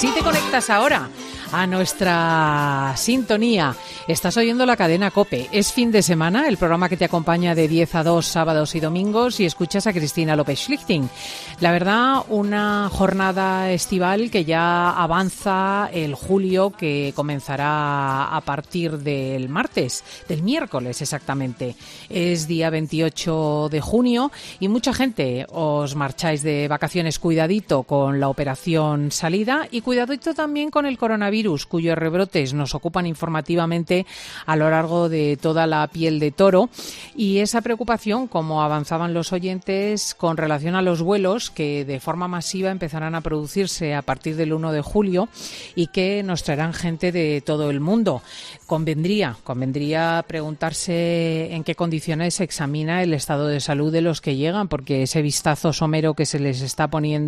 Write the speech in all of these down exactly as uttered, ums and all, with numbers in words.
Si te conectas ahora a nuestra sintonía, estás oyendo la cadena COPE. Es fin de semana, el programa que te acompaña de diez a dos sábados y domingos, y escuchas a Cristina López Schlichting. La verdad, una jornada estival que ya avanza el julio, que comenzará a partir del martes, del miércoles exactamente. Es día veintiocho de junio y mucha gente os marcháis de vacaciones. Cuidadito con la operación salida y cuidadito también con el coronavirus, cuyos rebrotes nos ocupan informativamente a lo largo de toda la piel de toro, y esa preocupación, como avanzaban los oyentes, con relación a los vuelos que de forma masiva empezarán a producirse a partir del uno de julio y que nos traerán gente de todo el mundo. Convendría, convendría preguntarse en qué condiciones se examina el estado de salud de los que llegan, porque ese vistazo somero que se les está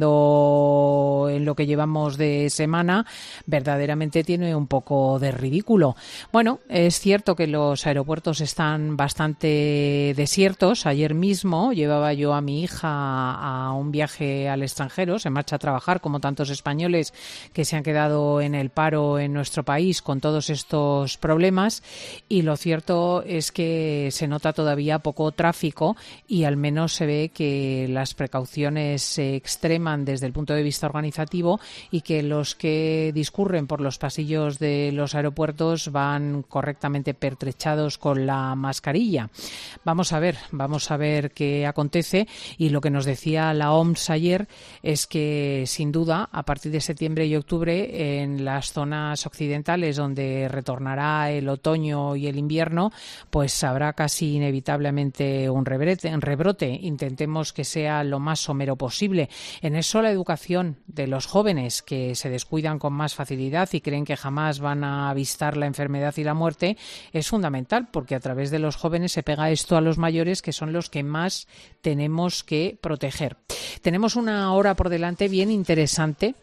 poniendo en lo que llevamos de semana verdaderamente tiene un poco de ridículo. Bueno, es cierto que los aeropuertos están bastante desiertos. Ayer mismo llevaba yo a mi hija a un viaje al extranjero, se marcha a trabajar como tantos españoles que se han quedado en el paro en nuestro país con todos estos problemas, y lo cierto es que se nota todavía poco tráfico y al menos se ve que las precauciones se extreman desde el punto de vista organizativo y que los que discurren por los pasillos de los aeropuertos van correctamente pertrechados con la mascarilla. Vamos a ver, vamos a ver qué acontece, y lo que nos decía la O M S ayer es que sin duda a partir de septiembre y octubre en las zonas occidentales donde retornará el otoño y el invierno, pues habrá casi inevitablemente un rebrote, un rebrote. Intentemos que sea lo más somero posible. En eso la educación de los jóvenes, que se descuidan con más facilidad y creen que jamás van a avistar la enfermedad y la muerte, es fundamental, porque a través de los jóvenes se pega esto a los mayores, que son los que más tenemos que proteger. Tenemos una hora por delante bien interesante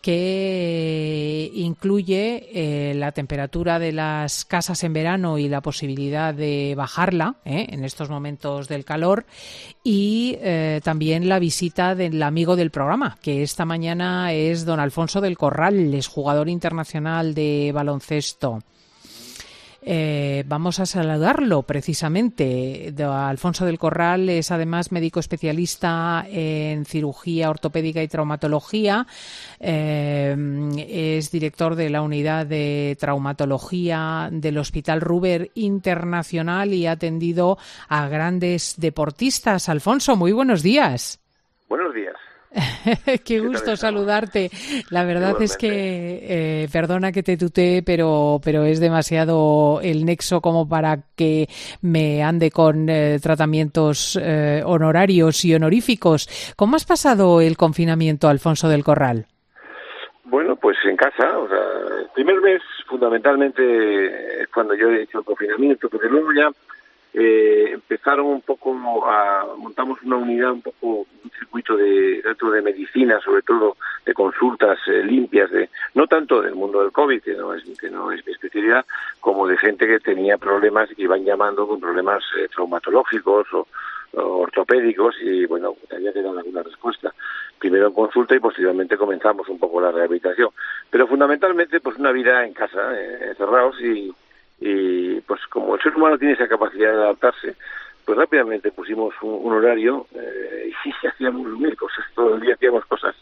que incluye eh, la temperatura de las casas en verano y la posibilidad de bajarla eh, en estos momentos del calor, y eh, también la visita del amigo del programa, que esta mañana es don Alfonso del Corral, es jugador internacional de baloncesto. Eh, vamos a saludarlo precisamente. Alfonso del Corral es además médico especialista en cirugía ortopédica y traumatología, eh, es director de la unidad de traumatología del Hospital Ruber Internacional y ha atendido a grandes deportistas. Alfonso, muy buenos días. Buenos días. Qué gusto saludarte. La verdad Igualmente. Es que, eh, perdona que te tutee, pero, pero es demasiado el nexo como para que me ande con eh, tratamientos eh, honorarios y honoríficos. ¿Cómo has pasado el confinamiento, Alfonso del Corral? Bueno, pues en casa. O sea, el primer mes fundamentalmente es cuando yo he hecho el confinamiento, pero luego ya Eh, empezaron un poco a montamos una unidad, un poco un circuito de dentro de medicina, sobre todo de consultas eh, limpias, de no tanto del mundo del COVID, que no es que no es mi especialidad, como de gente que tenía problemas y que iban llamando con problemas eh, traumatológicos o, o ortopédicos, y bueno, había que dar alguna respuesta. Primero en consulta y posteriormente comenzamos un poco la rehabilitación, pero fundamentalmente pues una vida en casa, eh, encerrados, y y pues como el ser humano tiene esa capacidad de adaptarse, pues rápidamente pusimos un, un horario eh, y hacíamos mil cosas, todo el día hacíamos cosas.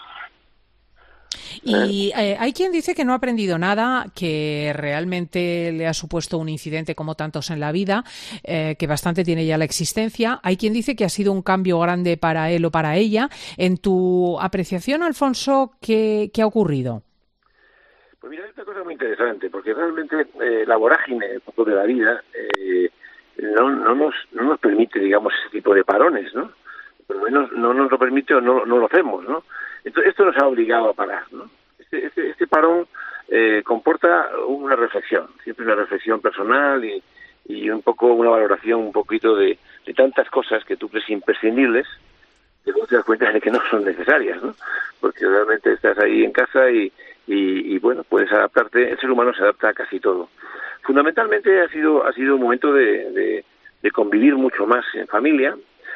Y eh, hay quien dice que no ha aprendido nada, que realmente le ha supuesto un incidente como tantos en la vida, eh, que bastante tiene ya la existencia. Hay quien dice que ha sido un cambio grande para él o para ella. En tu apreciación, Alfonso, ¿qué, qué ha ocurrido? Pues mira, es una cosa muy interesante, porque realmente eh, la vorágine un poco de la vida eh, no, no, nos, no nos permite, digamos, ese tipo de parones, ¿no? Por lo menos no nos lo permite o no, no lo hacemos, ¿no? Entonces, esto nos ha obligado a parar, ¿no? Este, este, este parón eh, comporta una reflexión, siempre una reflexión personal y, y un poco una valoración un poquito de, de tantas cosas que tú crees imprescindibles, que luego te das cuenta de que no son necesarias, ¿no? Porque realmente estás ahí en casa y Y, y bueno, puedes adaptarte. El ser humano se adapta a casi todo. Fundamentalmente ha sido ha sido un momento de, de, de convivir mucho más en familia,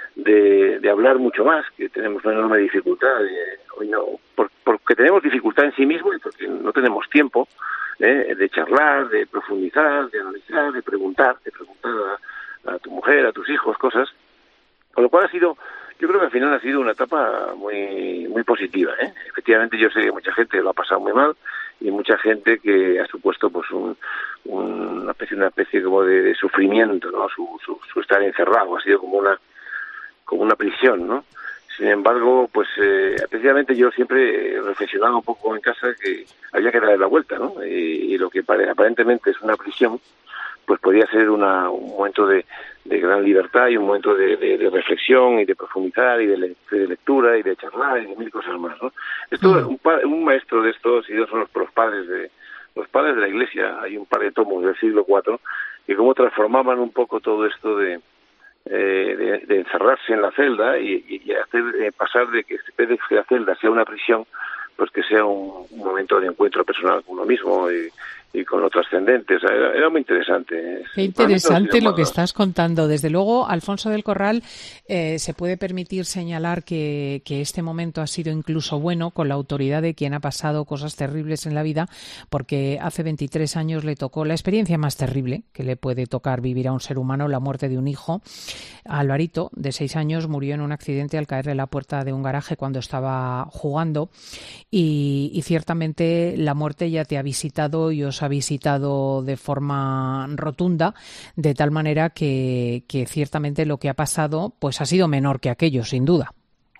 de, de hablar mucho más, que tenemos una enorme dificultad, de, hoy no, por, porque tenemos dificultad en sí mismo y porque no tenemos tiempo ¿eh? de charlar, de profundizar, de analizar, de preguntar, de preguntar a, a tu mujer, a tus hijos, cosas. Con lo cual ha sido, yo creo que al final ha sido una etapa muy muy positiva, ¿eh? Efectivamente yo sé que mucha gente lo ha pasado muy mal y mucha gente que ha supuesto pues un, un, una especie una especie como de, de sufrimiento, ¿no? Su, su, su estar encerrado ha sido como una como una prisión, ¿no? Sin embargo, pues eh, precisamente yo siempre he reflexionado un poco en casa que había que darle la vuelta, ¿no? Y, y lo que pare, aparentemente es una prisión, pues podía ser una, un momento de, de gran libertad y un momento de, de, de reflexión y de profundizar y de, le, de lectura y de charlar y de mil cosas más, ¿no? Esto, mm. un, un maestro de estos y dos son los, los padres de los padres de la Iglesia. Hay un par de tomos del siglo cuatro que cómo transformaban un poco todo esto de eh, de, de encerrarse en la celda y, y hacer eh, pasar de que en vez de que la celda sea una prisión, pues que sea un, un momento de encuentro personal con uno mismo y, y con lo trascendente. O sea, era, era muy interesante. Qué interesante lo que estás contando. Desde luego, Alfonso del Corral, eh, se puede permitir señalar que, que este momento ha sido incluso bueno con la autoridad de quien ha pasado cosas terribles en la vida, porque hace veintitrés años le tocó la experiencia más terrible que le puede tocar vivir a un ser humano, la muerte de un hijo. Alvarito, de seis años, murió en un accidente al caerle la puerta de un garaje cuando estaba jugando y, y ciertamente la muerte ya te ha visitado y os ha visitado de forma rotunda, de tal manera que, que ciertamente lo que ha pasado pues ha sido menor que aquello, sin duda.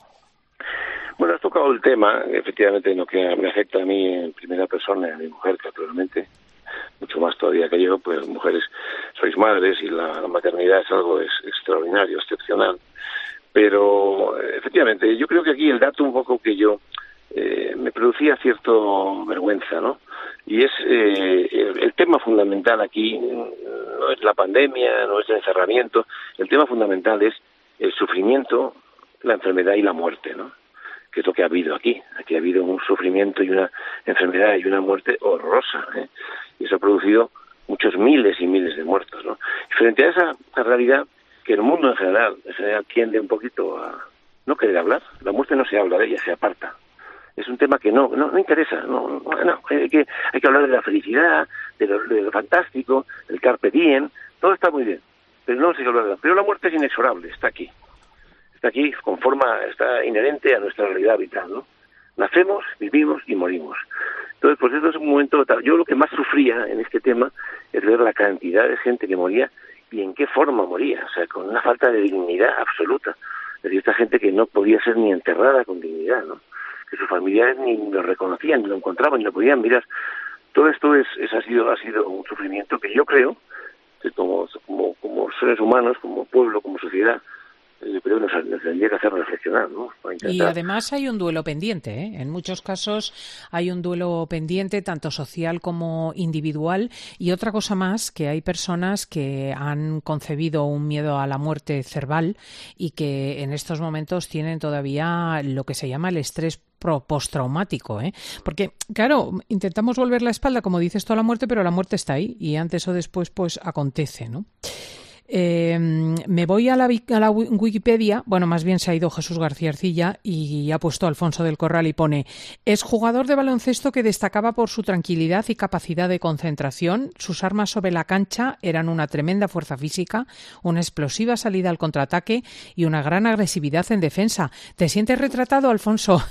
Bueno, has tocado el tema, efectivamente, en lo que me afecta a mí en primera persona, a mi mujer, naturalmente, mucho más todavía que yo, pues mujeres sois madres y la, la maternidad es algo es, extraordinario, excepcional. Pero, efectivamente, yo creo que aquí el dato un poco que yo eh, me producía cierto vergüenza, ¿no? Y es eh, el, el tema fundamental aquí no es la pandemia, no es el encerramiento, el tema fundamental es el sufrimiento, la enfermedad y la muerte, ¿no? Que es lo que ha habido aquí. Aquí ha habido un sufrimiento y una enfermedad y una muerte horrorosa, ¿eh? Y eso ha producido muchos miles y miles de muertos, ¿no? Y frente a esa realidad que el mundo en general, en general tiende un poquito a no querer hablar, la muerte no se habla de ella, se aparta. Es un tema que no no, no interesa, no, no, no hay, que, hay que hablar de la felicidad, de lo, de lo fantástico, del carpe diem, todo está muy bien, pero no se habla de la... Pero la muerte es inexorable, está aquí, está aquí, con forma, está inherente a nuestra realidad vital, ¿no? Nacemos, vivimos y morimos. Entonces, pues esto es un momento... Yo lo que más sufría en este tema es ver la cantidad de gente que moría y en qué forma moría, o sea, con una falta de dignidad absoluta. Es decir, esta gente que no podía ser ni enterrada con dignidad, ¿no? Que sus familiares ni lo reconocían, ni lo encontraban, ni lo podían mirar. Todo esto es, es ha sido ha sido un sufrimiento que yo creo que como como como seres humanos, como pueblo, como sociedad, yo creo que nos, nos tendría que hacer reflexionar, ¿no? Y además hay un duelo pendiente, ¿eh? En muchos casos hay un duelo pendiente, tanto social como individual. Y otra cosa más, que hay personas que han concebido un miedo a la muerte cerval y que en estos momentos tienen todavía lo que se llama el estrés postraumático, ¿eh? Porque, claro, intentamos volver la espalda, como dices tú, a la muerte, pero la muerte está ahí y antes o después pues acontece, ¿no? Eh, me voy a la, a la Wikipedia, bueno, más bien se ha ido Jesús García Arcilla y ha puesto Alfonso del Corral y pone: es jugador de baloncesto que destacaba por su tranquilidad y capacidad de concentración. Sus armas sobre la cancha eran una tremenda fuerza física, una explosiva salida al contraataque y una gran agresividad en defensa. ¿Te sientes retratado, Alfonso?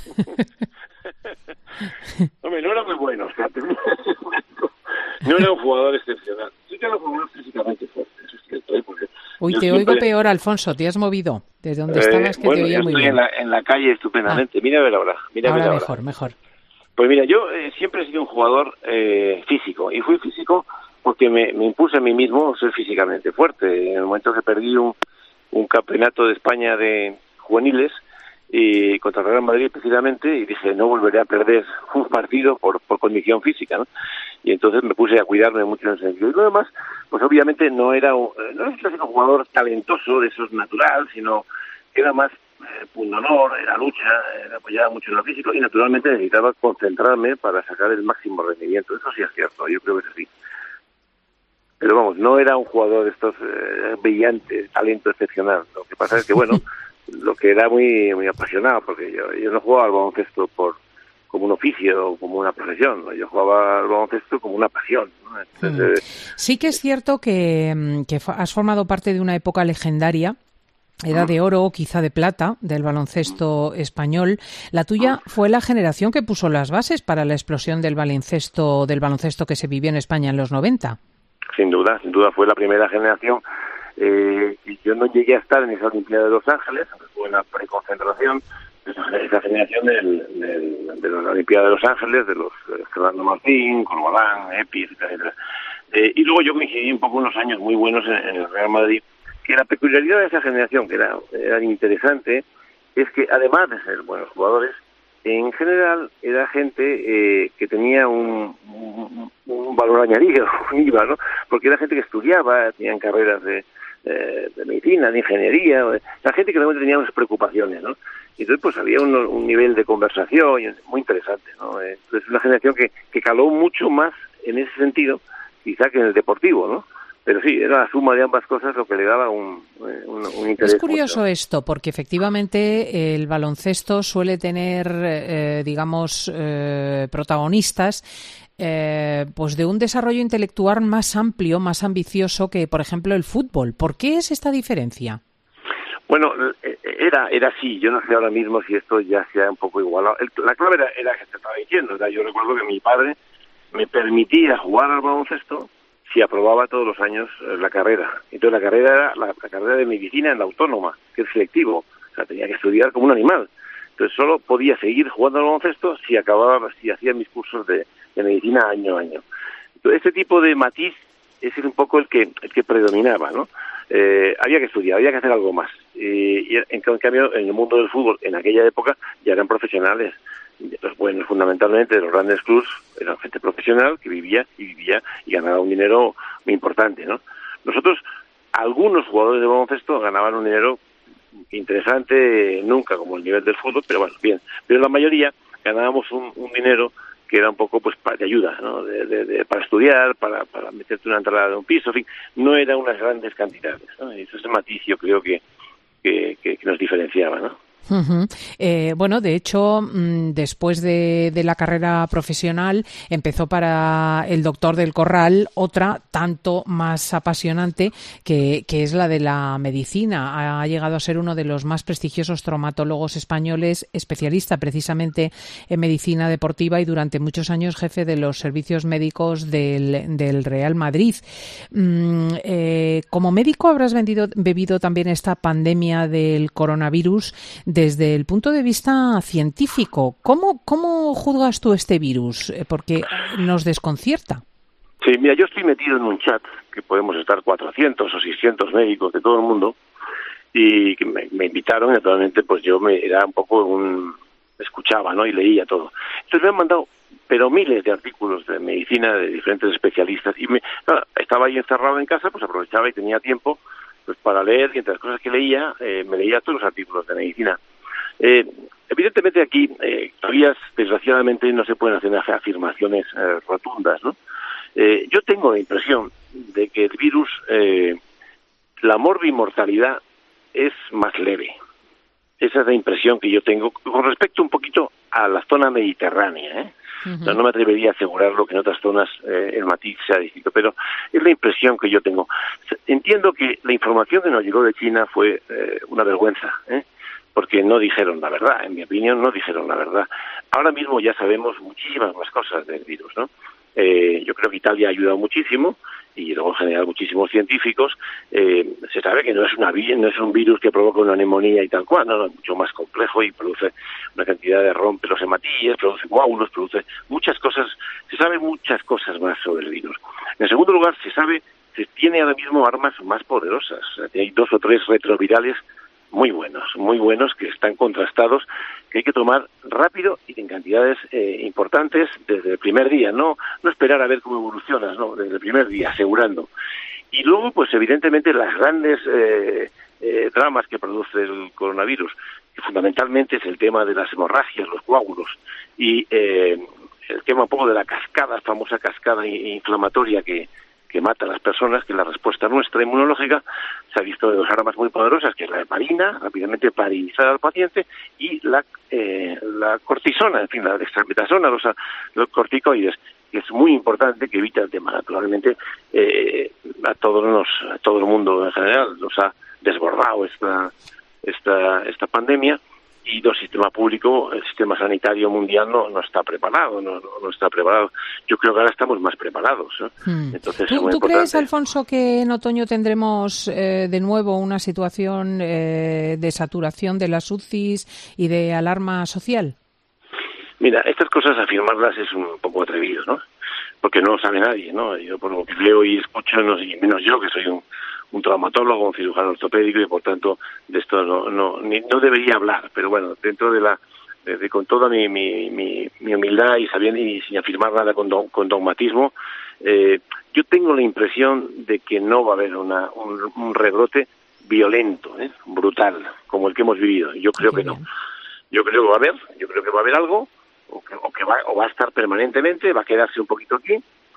Hombre, no era muy bueno, o sea, no era un jugador excepcional. Sí que era un jugador físicamente fuerte, eso es cierto, ¿eh? Porque Uy, te siempre... oigo peor, Alfonso, te has movido. ¿Desde donde eh, estabas que bueno, te oía muy estoy bien? En la, en la calle estupendamente. Ah. Mira a ver ahora. Mira ahora a ver mejor, ahora. mejor. Pues mira, yo eh, siempre he sido un jugador eh, físico. Y fui físico porque me, me impuse a mí mismo ser físicamente fuerte. En el momento que perdí un, un campeonato de España de juveniles, y contra el Real Madrid precisamente, y dije, no volveré a perder un partido por, por condición física, ¿no? Y entonces me puse a cuidarme mucho en ese sentido. Y lo demás, pues obviamente no era un, no era un jugador talentoso, de esos natural, sino que era más eh, pundonor, era lucha, era apoyaba mucho en lo físico y naturalmente necesitaba concentrarme para sacar el máximo rendimiento. Eso sí es cierto, yo creo que es así. pero vamos, no era un jugador de estos eh, brillantes, talento excepcional. Lo que pasa es que, bueno, lo que era muy muy apasionado, porque yo, yo no jugaba al baloncesto por como un oficio o como una profesión, ¿no? Yo jugaba al baloncesto como una pasión, ¿no? Entonces, mm. Sí que es cierto que, que has formado parte de una época legendaria, edad de oro o quizá de plata, del baloncesto español. La tuya fue la generación que puso las bases para la explosión del baloncesto, del baloncesto que se vivió en España en los noventa. Sin duda, sin duda fue la primera generación. Eh, y yo no llegué a estar en esa Olimpiada de Los Ángeles, fue en la preconcentración, esa generación del, del, de la Olimpiada de Los Ángeles, de los eh, Fernando Martín, Corbalán, Epi, etcétera. Eh, y luego yo coincidí un poco unos años muy buenos en, en el Real Madrid, que la peculiaridad de esa generación, que era, era interesante, es que además de ser buenos jugadores, en general era gente eh, que tenía un, un, un valor añadido, un I V A, ¿no? Porque era gente que estudiaba, tenían carreras de, eh, de medicina, de ingeniería, la gente que realmente tenía unas preocupaciones, ¿no? Y entonces pues había un, un nivel de conversación muy interesante, ¿no? Entonces es una generación que, que caló mucho más en ese sentido, quizá que en el deportivo, ¿no? Pero sí, era la suma de ambas cosas lo que le daba un, un, un interés. Es curioso mucho. esto, porque efectivamente el baloncesto suele tener, eh, digamos, eh, protagonistas eh, pues de un desarrollo intelectual más amplio, más ambicioso que, por ejemplo, el fútbol. ¿Por qué es esta diferencia? Bueno, era era así. Yo no sé ahora mismo si esto ya sea un poco igualado. El, la clave era, era que te estaba diciendo. O sea, yo recuerdo que mi padre me permitía jugar al baloncesto si aprobaba todos los años la carrera. Entonces la carrera era la, la carrera de medicina en la autónoma, que es selectivo. O sea, tenía que estudiar como un animal. Entonces solo podía seguir jugando al baloncesto si acababa, si hacía mis cursos de, de medicina año a año. Entonces este tipo de matiz es un poco el que el que predominaba, ¿no? Eh, había que estudiar, había que hacer algo más. Eh, y en cambio, en el mundo del fútbol, en aquella época, ya eran profesionales. Los buenos, fundamentalmente, de los grandes clubs, eran gente profesional que vivía y vivía y ganaba un dinero muy importante, ¿no? Nosotros, algunos jugadores de baloncesto ganaban un dinero interesante, nunca como el nivel del fútbol, pero bueno, bien. Pero la mayoría ganábamos un, un dinero que era un poco pues de ayuda, ¿no? De, de, de, para estudiar, para, para meterte una entrada de un piso, en fin, no eran unas grandes cantidades, ¿no? Y eso es el matiz, yo creo que, que, que, que nos diferenciaba, ¿no? Uh-huh. Eh, bueno, de hecho, mmm, después de, de la carrera profesional empezó para el Doctor del Corral otra tanto más apasionante que, que es la de la medicina. Ha llegado a ser uno de los más prestigiosos traumatólogos españoles, especialista precisamente en medicina deportiva y durante muchos años jefe de los servicios médicos del, del Real Madrid. Mm, eh, como médico habrás vendido, bebido también esta pandemia del coronavirus desde el punto de vista científico. ¿Cómo, cómo juzgas tú este virus? Porque nos desconcierta. Sí, mira, yo estoy metido en un chat que podemos estar cuatrocientos o seiscientos médicos de todo el mundo y que me, me invitaron, naturalmente, pues yo me era un poco un... escuchaba, ¿no? Y leía todo. Entonces me han mandado, pero miles de artículos de medicina de diferentes especialistas y me, nada, estaba ahí encerrado en casa, pues aprovechaba y tenía tiempo pues para leer, y entre las cosas que leía, eh, me leía todos los artículos de medicina. Eh, evidentemente aquí eh, todavía, desgraciadamente, no se pueden hacer afirmaciones eh, rotundas, ¿no? Eh, yo tengo la impresión de que el virus, eh, la morbimortalidad es más leve. Esa es la impresión que yo tengo con respecto un poquito a la zona mediterránea, ¿eh? Uh-huh. O sea, no me atrevería a asegurarlo que en otras zonas eh, el matiz sea distinto, pero es la impresión que yo tengo. Entiendo que la información que nos llegó de China fue eh, una vergüenza, ¿eh? Porque no dijeron la verdad, en mi opinión no dijeron la verdad. Ahora mismo ya sabemos muchísimas más cosas del virus, ¿no? Eh, yo creo que Italia ha ayudado muchísimo y luego en general muchísimos científicos. Eh, se sabe que no es una no es un virus que provoca una neumonía y tal cual, no, no, es mucho más complejo y produce una cantidad de rompelos hematíes, produce coágulos, produce muchas cosas. Se sabe muchas cosas más sobre el virus. En segundo lugar, se sabe, se tiene ahora mismo armas más poderosas. O sea, hay dos o tres retrovirales muy buenos, muy buenos, que están contrastados, que hay que tomar rápido y en cantidades eh, importantes desde el primer día, no no esperar a ver cómo evolucionas, no, desde el primer día, asegurando. Y luego, pues evidentemente, las grandes eh, eh, dramas que produce el coronavirus, que fundamentalmente es el tema de las hemorragias, los coágulos, y eh, el tema un poco de la cascada, famosa cascada inflamatoria que, que mata a las personas, que la respuesta nuestra inmunológica se ha visto de dos armas muy poderosas, que es la heparina, rápidamente paralizar al paciente, y la eh, la cortisona, en fin, la dexametasona, los, los corticoides, que es muy importante, que evita el tema. Naturalmente, eh, a todos nos, a todo el mundo en general nos ha desbordado esta esta esta pandemia, y el sistema público, el sistema sanitario mundial no, no está preparado, no, no, no está preparado. Yo creo que ahora estamos más preparados, ¿eh? Hmm. Entonces, ¿Tú, es muy ¿tú importante. crees, Alfonso, que en otoño tendremos eh, de nuevo una situación eh, de saturación de las U C Is y de alarma social? Mira, estas cosas afirmarlas es un poco atrevido, ¿no? Porque no lo sabe nadie, ¿no? Yo por lo que leo y escucho, no, y menos yo, que soy un un traumatólogo, un cirujano ortopédico, y por tanto de esto no no ni, no debería hablar, pero bueno, dentro de la de, de, con toda mi, mi, mi, mi humildad y sabiendo y sin afirmar nada con, do, con dogmatismo, eh, yo tengo la impresión de que no va a haber una, un, un rebrote violento, ¿eh? brutal, como el que hemos vivido. Yo creo que no. Yo creo que va a haber, yo creo que va a haber algo, o que, o que va, o va a estar permanentemente, va a quedarse un poquito aquí.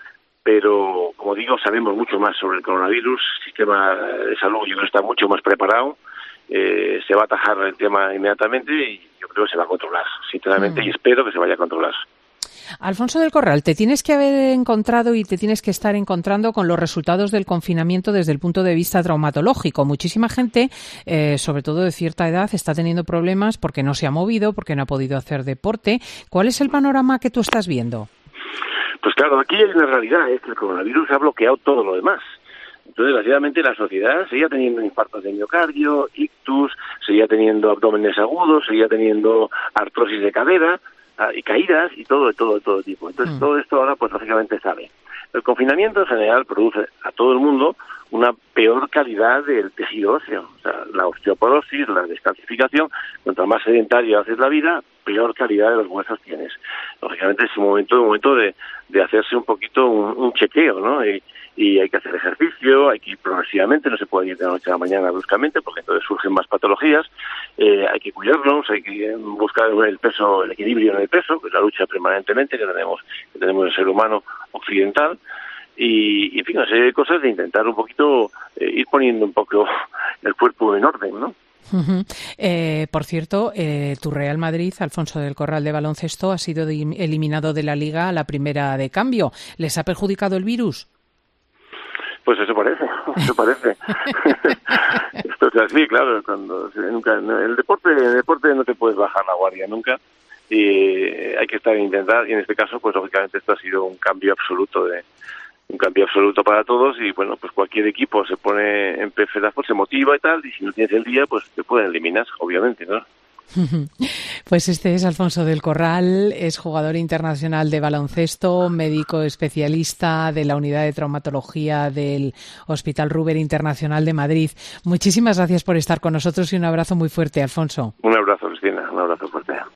Pero, como digo, sabemos mucho más sobre el coronavirus, el sistema de salud yo creo que está mucho más preparado, eh, se va a atajar el tema inmediatamente y yo creo que se va a controlar, sinceramente, mm. y espero que se vaya a controlar. Alfonso del Corral, te tienes que haber encontrado y te tienes que estar encontrando con los resultados del confinamiento desde el punto de vista traumatológico. Muchísima gente, eh, sobre todo de cierta edad, está teniendo problemas porque no se ha movido, porque no ha podido hacer deporte. ¿Cuál es el panorama que tú estás viendo? Pues claro, aquí hay una realidad, es que el coronavirus ha bloqueado todo lo demás. Entonces, desgraciadamente, la sociedad seguía teniendo infartos de miocardio, ictus, seguía teniendo abdómenes agudos, seguía teniendo artrosis de cadera, y caídas, y todo, de todo, de todo tipo. Entonces, mm. todo esto ahora, pues, lógicamente, sale. El confinamiento, en general, produce a todo el mundo una peor calidad del tejido óseo. O sea, la osteoporosis, la descalcificación, cuanto más sedentaria haces la vida, peor calidad de los huesos tienes. Lógicamente es un momento, un momento de, de hacerse un poquito un, un chequeo, ¿no? Y, y hay que hacer ejercicio, hay que ir progresivamente, no se puede ir de la noche a la mañana bruscamente, porque entonces surgen más patologías. Eh, hay que cuidarnos, hay que buscar el peso, el equilibrio en el peso, que es la lucha permanentemente que tenemos, que tenemos el ser humano occidental. Y, y en fin, una serie de cosas de intentar un poquito eh, ir poniendo un poco el cuerpo en orden, ¿no? Uh-huh. Eh, por cierto, eh, tu Real Madrid, Alfonso del Corral, de baloncesto, ha sido de, eliminado de la Liga a la primera de cambio. ¿Les ha perjudicado el virus? Pues eso parece, eso parece. Esto es así, claro. Cuando nunca, el deporte, el deporte no te puedes bajar la guardia nunca. Y hay que estar en intentar, y en este caso, pues lógicamente esto ha sido un cambio absoluto de un cambio absoluto para todos, y bueno, pues cualquier equipo se pone en pefera, pues se motiva y tal, y si no tienes el día, pues te pueden eliminar, obviamente, ¿no? Pues este es Alfonso del Corral, es jugador internacional de baloncesto, médico especialista de la unidad de traumatología del Hospital Ruber Internacional de Madrid. Muchísimas gracias por estar con nosotros y un abrazo muy fuerte, Alfonso. Un abrazo, Cristina, un abrazo fuerte.